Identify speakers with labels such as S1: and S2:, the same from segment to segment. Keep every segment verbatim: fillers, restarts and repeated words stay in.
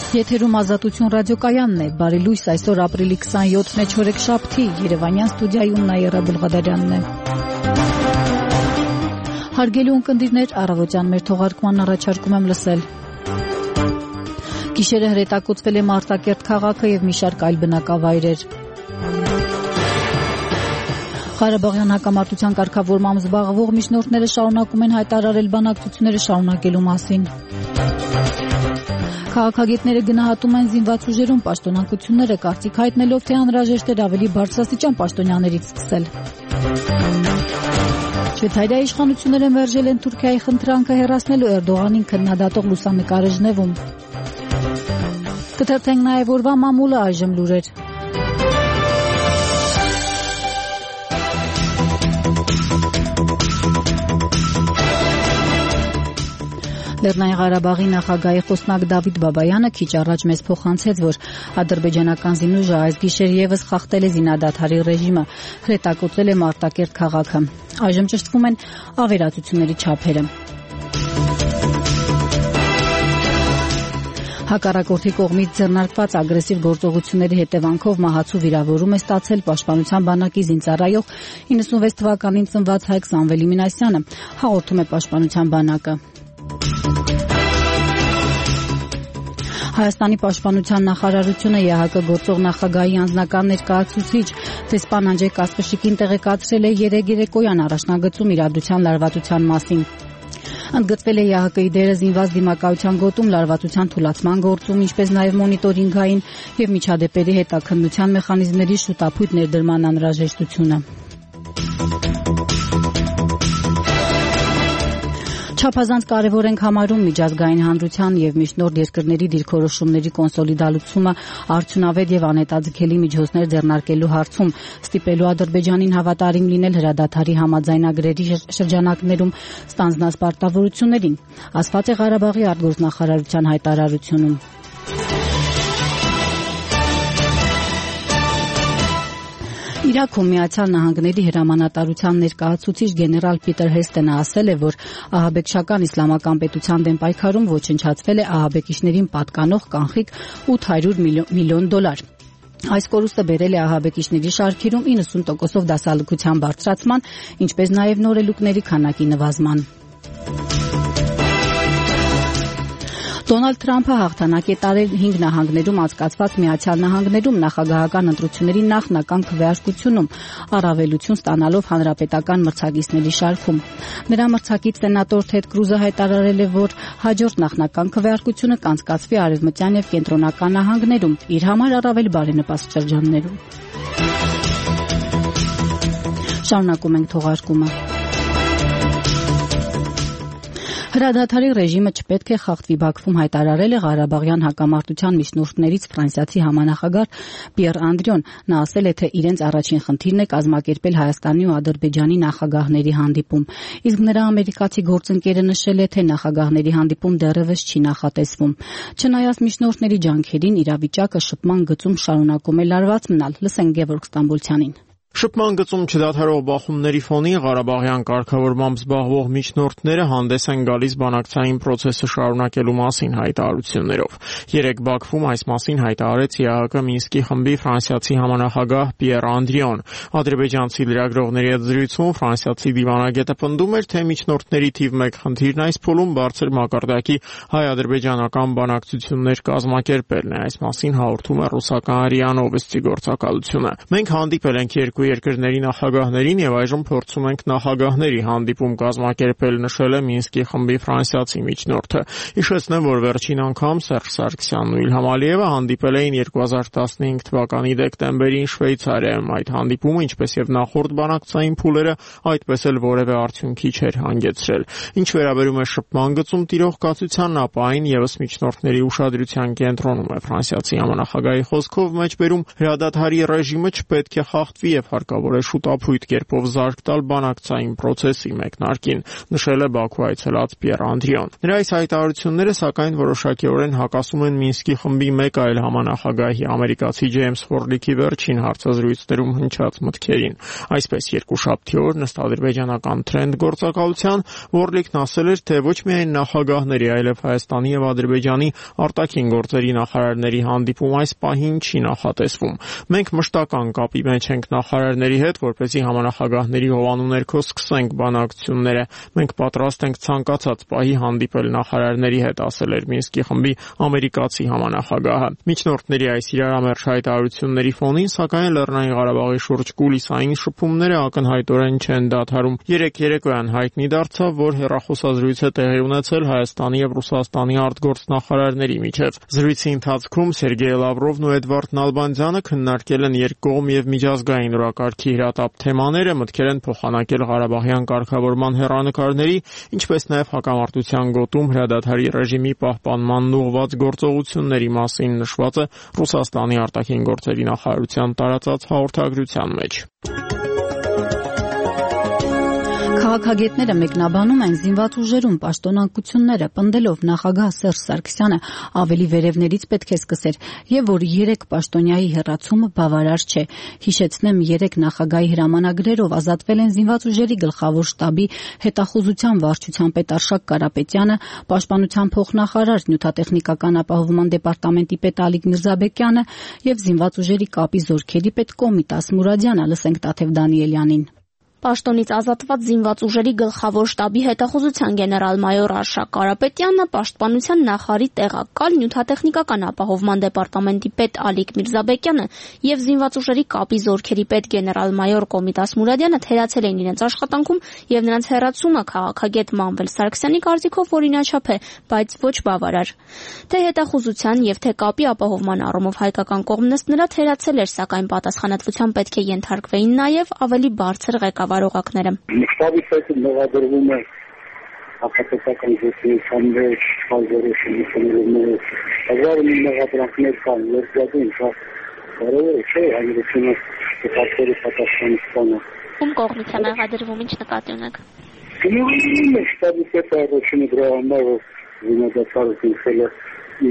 S1: Եթերում Ազատություն ռադիոկայանն է, բարի լույս, այսօր ապրիլի քսանյոթն է, չորեքշաբթի, Երևանյան ստուդիայում Նաիրա Բլղադարյանն է։ Հարգելի ունկնդիրներ, առավոտյան մեր թողարկման առաջարկում եմ լսել։ Գիշերը հրետակոծվել է Մարտակերտ քաղաքը եւ մի շարք այլ բնակավայրեր։ Ղարաբաղյան հակամարտության կարգավորմամբ զբաղվող միջնորդները շարունակում են հայտարարել բանակցությունները շարունակելու մասին։ Քաղաքագետները գնահատում են զինված ուժերում պաշտոնանկությունները, կարծիք հայտնելով, թե անհրաժեշտ էր ավելի բարձրաստիճան պաշտոնյաներից սկսել։ Շվեյցարիայի իշխանությունները մերժել են Թուրքիայի խնդրանքը հեռացնելու Էրդողանին քննադատող լուսանկարը Ժնևում։ Կթերթենք նաև օրվա մամուլը, այժմ լուրեր։ Լեռնային Ղարաբաղի նախագահի խոսնակ Դավիթ Բաբայանը քիչ առաջ մեզ փոխանցեց, որ ադրբեջանական զինուժը այս գիշեր եւս խախտել է զինադադարի ռեժիմը, հրետակոծել է Մարտակերտ քաղաքը։ Այժմ ճշտվում են ավերածությունների չափերը։ Հակառակորդի կողմից ձեռնարկված ագրեսիվ գործողությունների հետևանքով մահացու վիրավորում է ստացել Պաշտպանության բանակի զինծառայող իննսունվեց թվականին ծնված հայ Սամվելի Մինասյանը, հաղորդում է Պաշտպանության բանակը։ Հայաստանի պաշտպանության նախարարությունը ԵԱՀԿ գործող նախագահի անձնական ներկայացուցիչ դեսպան Անջեյ Կասպշիկին տեղեկացրել է երեկ երեկոյան առաջնագծում իրադրության լարվածության մասին։ Ընդգծվել է ԵԱՀԿ-ի դերը զինված դիմակայության գոտում լարվածության թուլացման գործում, ինչպես նաև մոնիտորինգային եւ միջադեպերի հետաքննության մեխանիզմների շուտապույտ ներդրման անհրաժեշտությունը։ Չափազանց կարևոր ենք համարում միջազգային հանրության եւ միջնորդ երկրների դիրքորոշումների կոնսոլիդացումը արդյունավետ եւ անհետաձգելի միջոցներ ձեռնարկելու հարցում, ստիպելու Ադրբեջանին հավատարիմ լինել հրադադարի համաձայնագրերի շրջանակներում ստանձնած պարտավորություններին, ասված է Ղարաբաղի արտգործնախարարության հայտարարությունում։ Իրաքում Միացյալ Նահանգների հրամանատարության ներկայացուցիչ գեներալ Պիտեր Հեսթենը ասել է, որ ահաբեկչական իսլամական պետության դեմ պայքարում ոչնչացվել է ահաբեկիչներին պատկանող կանխիկ ութ հարյուր միլիոն դոլար։ Այս կորուստը բերել է ահաբեկիչների շարքերում իննսուն տոկոսով դասալքության բարձրացման, ինչպես նաև նորելուկների քանակի նվազման։ Դոնալդ Թրամփը հաղթանակ է տարել հինգ նահանգներում անցկացված Միացյալ Նահանգներում նախագահական ընտրությունների նախնական քվեարկությունում, առավելություն ստանալով հանրապետական մրցակիցների շարքում։ Նրա մրցակից սենատոր Թեդ Կրուզը հայտարարել է, որ հաջորդ նախնական քվեարկությունը կանցկացվի արևմտյան եւ կենտրոնական նահանգներում, իր համար առավել բարենպաստ շրջաններում։ Շարունակում ենք թողարկումը։ Հրադադարի ռեժիմը չպետք է խախտվի Բաքվում հայտարարել է Ղարաբաղյան հակամարտության միջնորդներից Ֆրանսիացի համանախագահ Պիեր Անդրիոն։ Նա ասել է, թե իրենց առաջին խնդիրն է կազմակերպել Հայաստանի ու Ադրբեջանի նախագահների հանդիպում։ Իսկ նրա ամերիկացի գործընկերը նշել է, թե նախագահների հանդիպում դեռևս չի նախատեսվում։ Չնայած միջնորդների ջանքերին, իրավիճակը շփման գծում շարունակում է լարված մնալ։ Լսենք Գևորգ Ստամբոլցյանին։
S2: Շփման գծում չդադարող բախումների ֆոնին Ղարաբաղյան կարգավորմամբ զբաղվող միջնորդները հանդես են գալիս բանակցային process-ը շարունակելու մասին հայտարարություններով։ Երեկ Բաքվում այս մասին հայտարարեց ԵԱՀԿ Մինսկի խմբի ֆրանսիացի համանախագահ Պիեր Անդրիոն։ Ադրբեջանցի լրագրողների հետ զրույցում ֆրանսիացի դիվանագետը պնդում էր, թե միջնորդների թիվ մեկ խնդիրն այս փուլում բարձր մակարդակի հայ-ադրբեջանական բանակցություններ կազմակերպելն է։ Այս մասին հաղորդում է ռուսական ΡԻԱ Նովոստի գործակալությունը։ Մենք հանդիպել ենք երկու երկրների նախագահներին եւ այժմ փորձում ենք նախագահների հանդիպում կազմակերպել, նշել է Մինսկի խմբի ֆրանսիացի միջնորդը։ Հիշեցնեմ, որ վերջին անգամ Սերժ Սարգսյանն ու Իլհամ Ալիևը հանդիպել էին երկու հազար տասնհինգ թվականի դեկտեմբերին Շվեյցարիայում։ Այդ հանդիպումը, ինչպես եւ նախորդ բանակցային փուլերը, այդպես էլ որևէ արդյունքի չէր հանգեցրել։ Ինչ վերաբերում է շփման գծում տիրող կացությանն, ապա այն եւս միջնորդների ուշադրության կենտրոնում է։ Ֆրանսիացի համանախագահի խոսքով մեջբերում հրադադարի ռեժիմը չպետք է խախտվի եւ հարկավոր է շուտափույթ կերպով զարկ տալ բանակցային process-ի մեկնարկին, նշել է Բաքու այցելած Պիեր Անդրիոն։ Նրա այս հայտարարությունները սակայն որոշակիորեն հակասում են Մինսկի խմբի մեկ այլ համանախագահի ամերիկացի Ջեյմս Ֆորդլիքի վերջին հարցազրույցներում հնչած մտքերին։ Այսպես երկուշաբթի օր ըստ ադրբեջանական Trend գործակալության Ֆորդլիկն ասել էր, թե ոչ միայն նախագահների, այլև Հայաստանի եւ Ադրբեջանի արտաքին գործերի նախարարների հանդիպում այս պահին չի նախատեսվում։ Մենք մշտական կապի մեջ ենք նախարարների հետ, որպեսզի համանախագահների հովանու ներքո սկսենք բանակցությունները։ Մենք պատրաստ ենք ցանկացած պահի հանդիպել նախարարների հետ, ասել էր Մինսկի խմբի ամերիկացի համանախագահը։ Միջնորդների այս իրարամերժ հայտարարությունների ֆոնին, սակայն Լեռնային Ղարաբաղի շուրջ կուլիսային շփումները ակնհայտորեն չեն դադարում։ Երեկ երեկոյան հայտնի դարձավ, որ հեռախոսազրույց է տեղի ունեցել Հայաստանի եւ Ռուսաստանի արտգործնախարարների միջեւ։ Զրույցի ընթացքում Սերգեյ Լավրովն ու Էդվարդ Նալբանդյանը քննարկել են երկկողմ եւ միջազգային օրակարգի հրատապ թեմաները, մտքեր են փոխանակել Ղարաբաղյան կարգավորման հեռանկարների, ինչպես նաեւ հակամարտության գոտում հրադադարի ռեժիմի պահպանման ուղղված գործողությունների մասին նշված է Ռուսաստանի արտաքին գործերի նախարարության տարածած հաղորդագրության մեջ։
S1: Քաղաքագետները մեկնաբանում են զինված ուժերում պաշտոնանկությունները, պնդելով նախագահ Սերժ Սարգսյանը ավելի վերևներից պետք է սկսեր եւ որ երեք պաշտոնյայի հեռացումը բավարար չէ։ Հիշեցնեմ, երեք նախագահի հրամանագրերով ազատվել են զինված ուժերի գլխավոր շտաբի հետախուզության վարչության պետ Արշակ Կարապետյանը, պաշտպանության փոխնախարար նյութատեխնիկական ապահովման դեպարտամենտի պետ Ալիկ Միրզաբեկյանը եւ զինված ուժերի կապի զորքերի պետ Կոմիտաս Մուրադյանը։ Լսենք Տաթև Դանիելյանին։
S3: Պաշտոնից ազատված զինված ուժերի գլխավոր շտաբի հետախուզության գեներալ-մայոր Արշակ Կարապետյանը, պաշտպանության նախարարի տեղակալ նյութատեխնիկական ապահովման դեպարտամենտի պետ Ալիկ Միրզաբեկյանը եւ զինված ուժերի կապի զորքերի պետ գեներալ-մայոր Կոմիտաս Մուրադյանը թերացել էին իրենց աշխատանքում եւ նրանց հեռացումը քաղաքագետ Մանվել Սարգսյանի կարծիքով օրինաչափ է, բայց ոչ բավարար։ Թե հետախուզության եւ թե կապի ապահովման առումով հայկական կողմն ըստ նրա թերացել էր, սակայն պատասխանատվության պետք է ենթարկվեին նաեւ ավելի բարձր ղեկավարողակները։
S4: Շտաբի պետը մեղադրվում է հակապետական գործունեության մեջ բազերոշությունների հազար մի մեղադրանքներ կան, երկրածին շատ կարևոր չէ հայրությունը դեպքերի պատասխանատվությունը։
S3: Ում կողմից է մեղադրվում, ինչ նկատի ունեք։
S4: Գնահատում է շտաբի պետը առաջինը դրա համար, որ զինադատարը կնքել է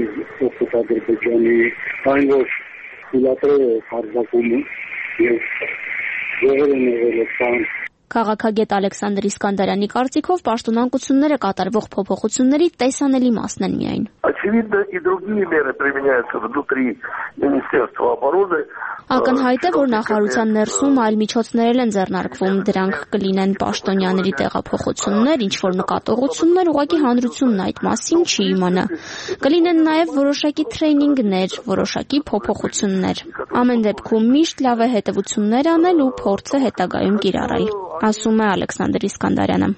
S4: իր Ադրբեջանի այն որ խիլատրերը հարձակում եւ Եղել են եղել
S3: Քաղաքագետ Ալեքսանդր Իսկանդարյանի կարծիքով պաշտոնանկությունները կատարվող փոփոխությունների տեսանելի մասն են միայն։
S5: Очевидно, и другие меры применяются внутри Министерства обороны.
S3: Ակնհայտ է, որ նախարարության ներսում այլ միջոցներ են ձեռնարկվում, դրանք կլինեն պաշտոնյաների տեղափոխություններ, ինչ-որ նկատողություններ, ուղղակի հանրությունն այդ մասին չի իմանա։ Կլինեն նաև որոշակի թրեյնինգներ, որոշակի փոփոխություններ։ Ամեն դեպքում միշտ լավ է հետևություններ անել ու փորձը հետագայում կիրառել, ասում է Ալեքսանդր Իսկանդարյանը։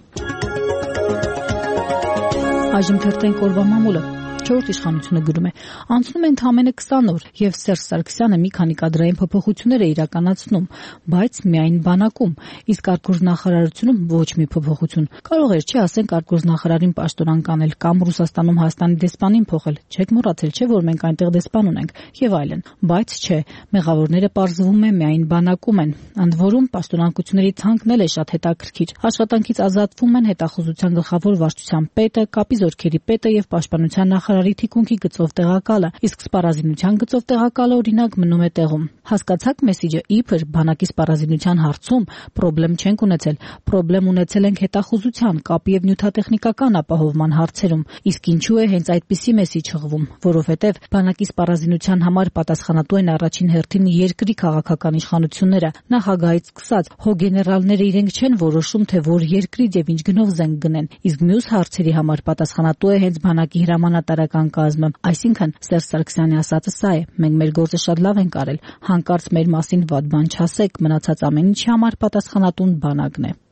S1: Այժմ թերթենք օրվա մամուլը։ Չորրորդ իշխանությունը գրում է. անցնում է ընդամենը քսան օր եւ Սերժ Սարգսյանը մի քանի կադրային փոփոխություններ է իրականացնում, բայց միայն բանակում, իսկ արտգործնախարարությունում ոչ մի փոփոխություն։ Կարող էր, չի ասենք արտգործնախարարին պաշտոնանկ անել կամ Ռուսաստանում Հայաստանի դեսպանին փոխել։ Չեք մոռացել, չէ՞ որ մենք այնտեղ դեսպան ունենք եւ այլն։ Բայց չէ, մեղավորները պարզվում է միայն բանակում են։ Ընդ որում պաշտոնանկությունների ցանկն էլ է շատ հետաքրքիր։ Աշխատանքից ազատվում են հետախուզության գլխավոր վարչության պետը, կապի զորքերի պետը եւ պաշտպանության նախարարի թիկունքի գծով տեղակալը, իսկ սպառազինության գծով տեղակալը օրինակ մնում է տեղում։ Հասկացաք մեսիջը, իբր բանակի սպառազինության հարցում պրոբլեմ չենք ունեցել, պրոբլեմ ունեցել ենք հետախուզության, կապի եւ նյութատեխնիկական ապահովման հարցերում։ Իսկ ինչու է հենց այդպիսի մեսիջ հղվում, որովհետեւ բանակի սպառազինության համար պատասխանատու են առաջին հերթին երկրի քաղաքական իշխանությունները, նախագահից սկսած, հո գեներալները իրենք չեն որոշում, թե որ երկրից եւ ինչ գնով զենք գնեն, իսկ մյուս հարցերի համար պատասխանատու է հենց բանակի հրամանատարական կազմը։ Այսինքն Սերժ Սարգսյանի ասածը սա է. մենք մեր գործը շատ լավ ենք արել, հանկարծ մեր մասին վատ բան չասեք, մնացած ամեն ինչի համար պատասխանատուն բանակն է։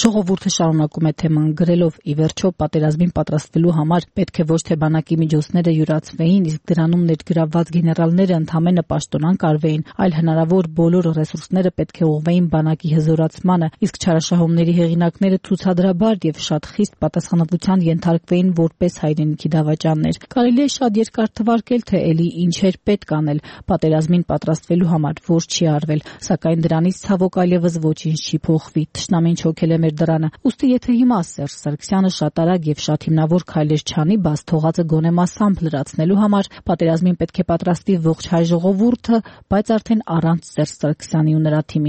S1: Ժողովուրդը շարունակում է թեման գրելով. ի վերջո պատերազմին պատրաստվելու համար պետք է ոչ թե բանակի միջոցները յուրացվեին, իսկ դրանում ներգրավված գեներալները ընդամենը պաշտոնանկ արվեին, այլ հնարավոր բոլոր ռեսուրսները պետք է ուղղվեին բանակի հզորացմանը, իսկ չարաշահումների հեղինակները ցուցադրաբար եւ շատ խիստ պատասխանատվության ենթարկվեին որպես հայրենիքի դավաճաններ։ Կարելի է շատ երկար թվարկել, թե էլի ինչեր պետք անել պատերազմին պատրաստվելու համար, որ չի արվել, սակայն դրանից ցավոք այլևս ոչինչ չի փոխվի։ Թշնամին չոքել է մեր դրանը։ Ուստի եթե հիմա Սերժ Սարգսյանը շատ արագ եւ շատ հիմնավոր քայլեր չանի, բաց թողածը գոնե մասամբ լրացնելու համար, պատերազմին պետք է պատրաստվի ողջ հայ ժողովուրդը, բայց արդեն առանց Սերժ Սարգսյանի ու նրա թիմի։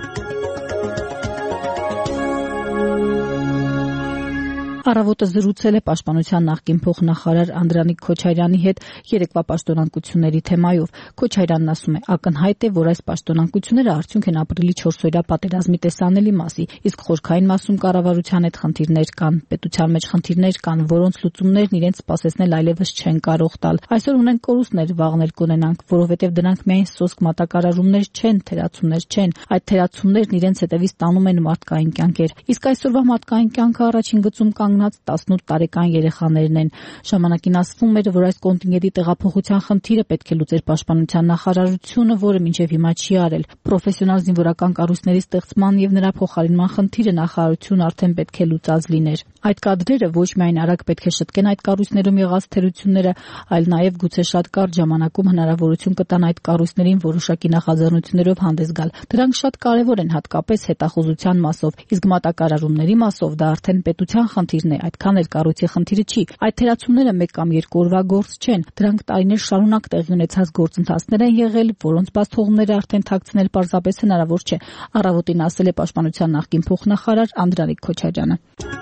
S1: Առավոտը զրուցել է Պաշտպանության նախկին փոխնախարար Անդրանիկ Քոչարյանի հետ երեկվա պաշտոնանկությունների թեմայով։ Քոչարյանն ասում է, ակնհայտ է, որ այս պաշտոնանկությունները արդյունք են ապրիլի չորսօրյա պատերազմի տեսանելի մասի, իսկ խորքային մասում կառավարության հետ խնդիրներ կան, պետության մեջ խնդիրներ կան, որոնց լուծումներն իրենց սպասեցնել այլևս չեն կարող տալ։ Այսօր ունենք կորուստներ, վաղներ կունենանք, որովհետև դրանք միայն սոսկ մատակարարումներ չեն, թերացումներ չեն, այդ թերացումներն իրենց հետևից տանում են մարդկային կյանքեր։ Իսկ այսօրվա մարդկային կյանքը առաջին գծում կանգնած տասնութ տարեկան երեխաներն են։ Ժամանակին ասվում էր, որ այս կոնտինգենտի տեղափոխության խնդիրը պետք է լուծեր Պաշտպանության նախարարությունը, որը մինչև հիմա չի արել։ Պրոֆեսիոնալ զինվորական կառույցների ստեղծման եւ նրա փոխարինման խնդիրը նախարարությունը արդեն պետք է լուծած լիներ։ Այդ կադրերը ոչ միայն արագ պետք է շտկեն այդ կառույցներում եղած թերությունները, այլ նաեւ գուցե շատ կարճ ժամանակում հնարավորություն կտան այդ կառույցներին որոշակի նախաձեռնություններով հանդես գալ։ Դրանք շատ կարեւոր են հատկապես հետախուզության մասով, իսկ մատակարարումների մասով դա արդեն պետության խնդիրն է, այդքան էլ կառույցի խնդիրը չի։ Այդ թերացումները մեկ կամ երկու օրվա գործ չեն, դրանք տարիներ շարունակ տեղի ունեցած գործընթացներ են եղել, որոնց բացթողումները արդեն թաքցնել պարզապես հնարավոր չէ։ Առավոտին ասել է Պաշտպանության նախկին փոխնախարար Անդրանիկ Քոչարյանը։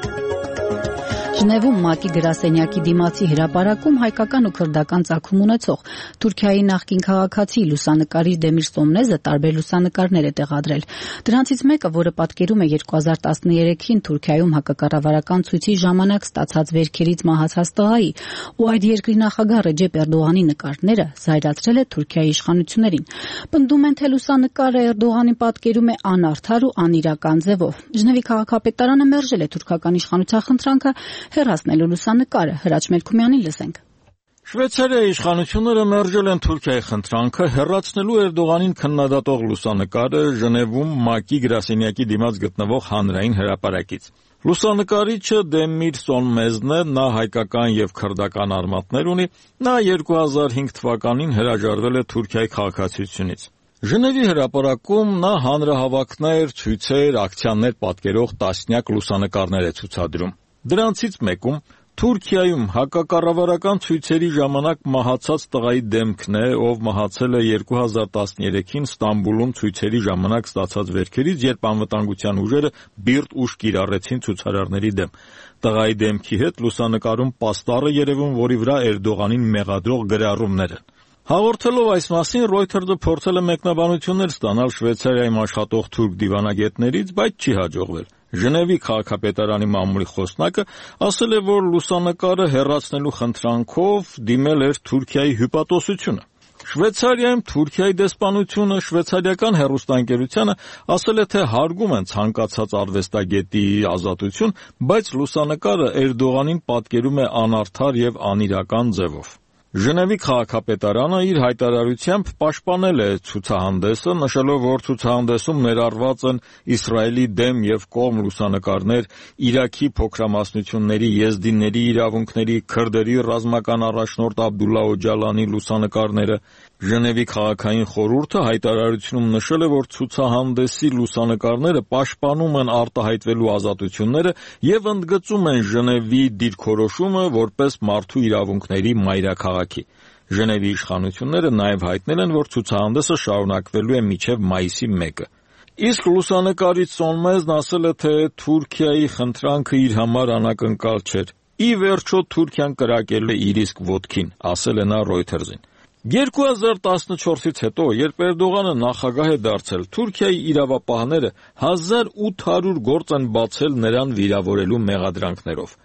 S1: Ժնևում ՄԱԿ-ի գրասենյակի դիմացի հրապարակում հայկական ու քրդական ծագում ունեցող Թուրքիայի նախկին քաղաքացի լուսանկարիչ Դեմիր Սոմնեզը տարբեր լուսանկարներ է տեղադրել։ Դրանցից մեկը, որը պատկերում է երկու հազար տասներեքին Թուրքիայում հակակառավարական ցույցի ժամանակ ստացած վերքերից մահացած տղայի ու այդ երկրի նախագահ Ռեջեփ Էրդողանի նկարները, զայրացրել է Թուրքիայի իշխանություններին։ Պնդում են, թե լուսանկարը Էրդողանին պատկերում է անարդար ու անիրական ձևով։ Ժնևի քաղաքապետարանը մերժել է թուրքական իշխանության խնդրանքը հեռացնելու լուսանկարը։ Հրաչ Մելքումյանին լսենք։
S6: Շվեյցարիայի իշխանությունները մերժել են Թուրքիայի խնդրանքը հեռացնելու Էրդողանին քննադատող լուսանկարը Ժնևում ՄԱԿ-ի գրասենյակի դիմաց գտնվող հանրային հրապարակից։ Լուսանկարիչը Դեմիր Սոնմեզն է, նա հայկական եւ քրդական արմատներ ունի, նա երկու հազար հինգ թվականին հրաժարվել է Թուրքիայի քաղաքացիությունից։ Ժնևի հրապարակում նա հանրահավաքներ, ցույցեր, ակցիաներ պատկերող տասնյակ լուսանկարներ է ցուցադրում։ Դրանցից մեկում Թուրքիայում հակակառավարական ցույցերի ժամանակ մահացած տղայի դեմքն է, ով մահացել է երկու հազար տասներեքին Ստամբուլում ցույցերի ժամանակ ստացած վերքերից, երբ անվտանգության ուժերը բիրտ ուժ կիրառեցին ցուցարարների դեմ։ Տղայի դեմքի հետ լուսանկարում պաստառ է երևում, որի վրա Էրդողանին մեղադրող գրառումներ են։ Հաղորդելով այս մասին Reuters-ը փորձել է մեկնաբանություններ ստանալ Շվեյցարիայում աշխատող թուրք դիվանագետներից, բայց չի հաջողվել։ Ժնևի քաղաքապետարանի մամուլի խոսնակը ասել է, որ լուսանկարը հեռացնելու խնդրանքով դիմել էր Թուրքիայի հյուպատոսությունը։ Շվեյցարիայում Թուրքիայի դեսպանությունը շվեյցարիական հեռուստաընկերությանը ասել է, թե հարգում են ցանկացած արվեստագետի ազատություն, բայց լուսանկարը Էրդողանին պատկերում է անարդար եւ անիրական ձևով։ Ժնևի քաղաքապետարանը իր հայտարարությամբ պաշտպանել է ցուցահանդեսը, նշելով, որ ցուցահանդեսում ներառված են Իսրայելի դեմ եւ կողմ լուսանկարներ, Իրաքի փոքրամասնությունների, եզդիների իրավունքների, քրդերի ռազմական առաջնորդ Աբդուլլա Օջալանի լուսանկարները։ Ժնևի քաղաքային խորհուրդը հայտարարությունում նշել է, որ ցուցահանդեսի լուսանկարները պաշտպանում են արտահայտվելու ազատությունները եւ ընդգծում են Ժնևի դիրքորոշումը որպես մարդու իրավունքների մայրաքաղաքի։ Ժնևի իշխանությունները նաեւ հայտնել են, որ ցուցահանդեսը շարունակվելու է մինչեւ մայիսի մեկը։ Իսկ լուսանկարիչ Սոնմեզն ասել է, թե Թուրքիայի խնդրանքը իր համար անակնկալ չէր։ Ի վերջո Թուրքիան կրակել է իր իսկ ոտքին, ասել է նա Reuters-ին։ երկու հազար տասնչորսից հետո, երբ Էրդողանը նախագահ է դարձել, Թուրքիայի իրավապահները հազար ութ հարյուր գործ են բացել նրան վիրավորելու մեղադրանքներով։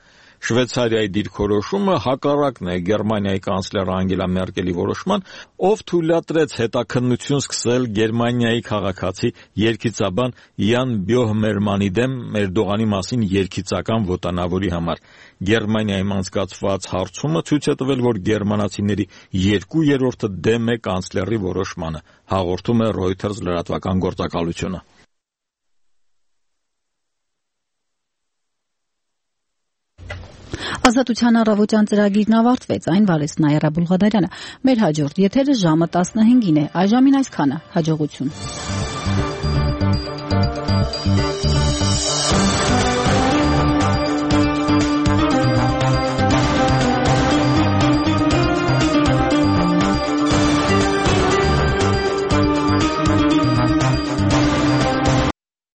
S6: Շվեյցարիայի դիրքորոշումը հակառակն է Գերմանիայի կանցլեր Անգելա Մերկելի որոշման, ով թույլատրեց հետաքննություն սկսել Գերմանիայի քաղաքացի երգիծաբան Յան Բյոհմերմանի դեմ Էրդողանի մասին երգիծական ոտանավորի համար։ Գերմանիայում անցկացված հարցումը ցույց է տվել, որ գերմանացիների երկու երրորդը դեմ է կանցլերի որոշմանը, հաղորդում է Reuters լրատվական գործակալությունը։
S1: Ազատության առավոտյան ծրագիրն ավարտվեց, այն վարեց Նաիրա Բուլղադարյանը։ Մեր հաջորդ եթերը ժամը տասնհինգին է, այժմին այսքանը, հաջողություն։